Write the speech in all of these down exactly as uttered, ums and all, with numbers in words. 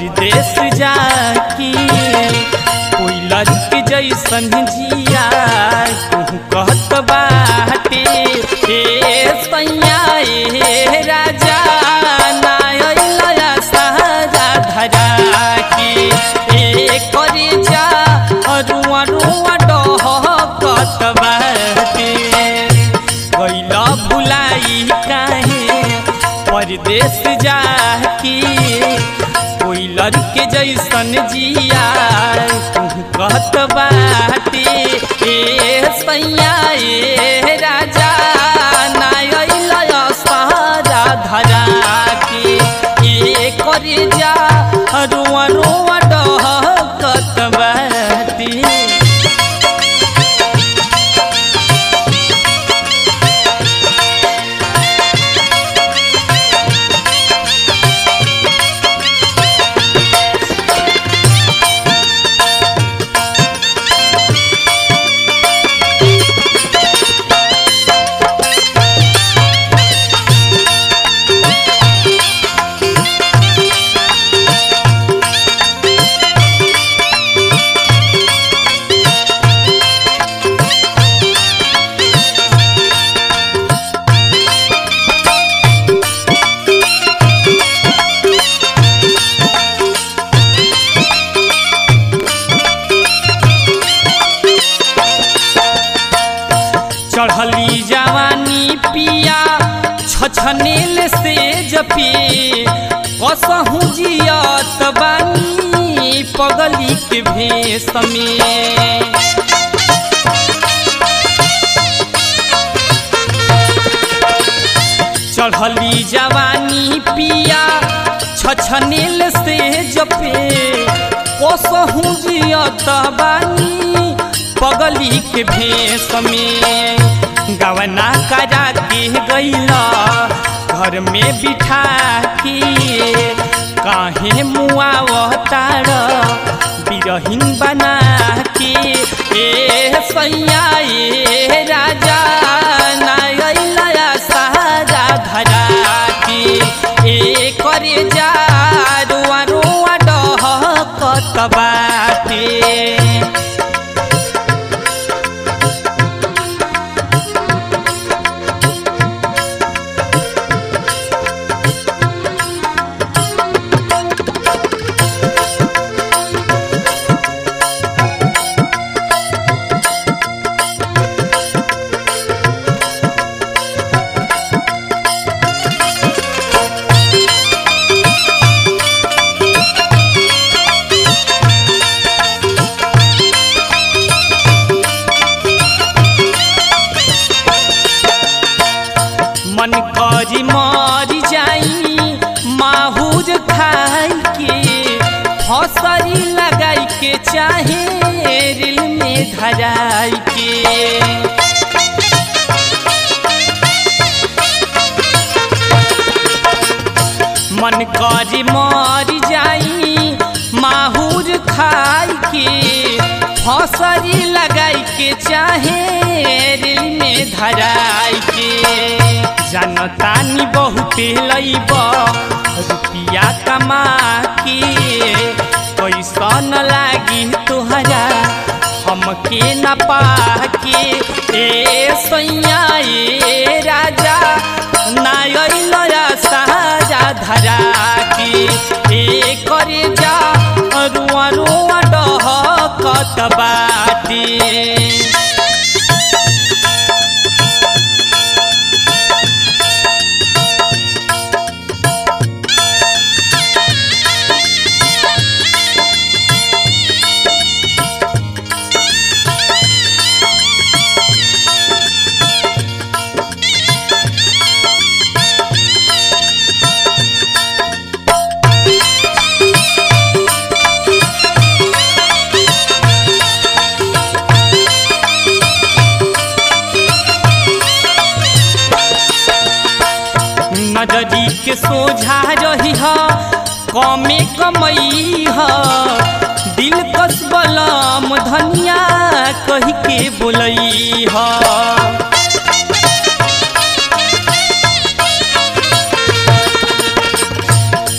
परदेश जाकी कोई लड़के जैसन जिया कहूँ कहत बाटे ए सैया ए राजा ना अइला साजा धरा की ए करे जा रुआ रुआ डहकत बाटे गइला भुलाई काहे परदेश जाकी कोई लड़के जैसन जिया कहूँ कहत बाटे ए सैया ए राजा ना अइला साजा धरा के ए करे जा रुआ रुआ डहकत बाटे। चढ़ली जवानी पिया छछनेल से जपे कसहू जियत बानी पगली के भेष में। चढ़ली जवानी पिया छछनेल से जपे कसहू जियत बानी पगली के भेष में। गवना करा के गइला घर में बिठा के काहे मुआवतार बिरहीन बना के ए सैया ए राजा ना अइला साजा धरा के ए करे जा रुआ रुआ डहकत बाटे। मन करी मर जाई माहूज खाई के फसरी लगाई के चाहे रिल में धराई के। मन करी मर जाई माहूज खाई के फसरी लगाई के चाहे रिल में धराई के। जनतानी बहुते लैब रुपिया कमा के कैसन लागी तुहरा हमके न पाके ए सैया ए राजा ना अइला साजा धरा के ए करे जा रुआ रुआ डहकत बाटे। नजरी के सोझा रही है कमे कमई है दिल कस बलम धनिया कही के बोलई है।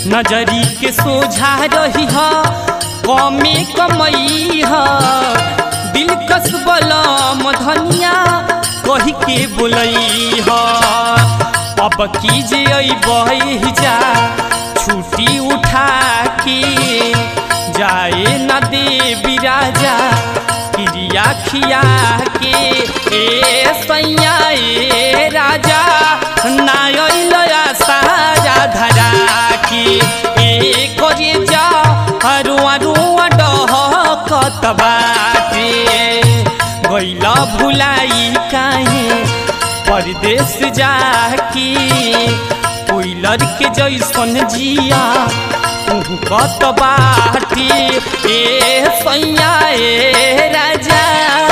नजरी के सोझा रही ह कमे कमई ह दिल कस बलम धनिया कही के बोलई ह अब की जे अइबही जा छुट्टी उठा के जाए न देवी राजा क्रिया खिया के ए सैया ए राजा नायलया सारा धरा की ए करे जा हरुआ रुआ डहकत बाटे गइला भुलाई काहे परदेश जाकी कोइलर के जैसन जिया कत बाटी ए सैया ए राजा।